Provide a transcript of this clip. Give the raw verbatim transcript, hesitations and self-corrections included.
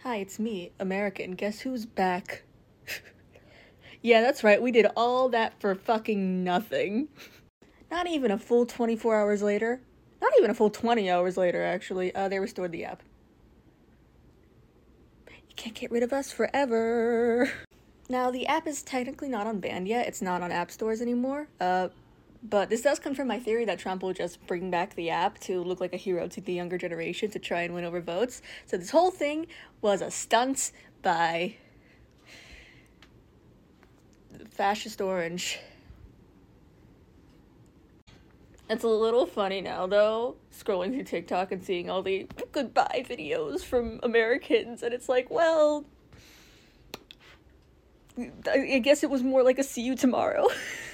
Hi, it's me, American. Guess who's back? Yeah, that's right, we did all that for fucking nothing. Not even a full twenty-four hours later. Not even a full twenty hours later, actually. Uh, they restored the app. You can't get rid of us forever. Now, the app is technically not unbanned yet. It's not on app stores anymore. Uh, but this does confirm my theory that Trump will just bring back the app to look like a hero to the younger generation to try and win over votes. So this whole thing was a stunt by Fascist Orange. It's a little funny now, though, scrolling through TikTok and seeing all the goodbye videos from Americans, and it's like, well, I guess it was more like a see you tomorrow.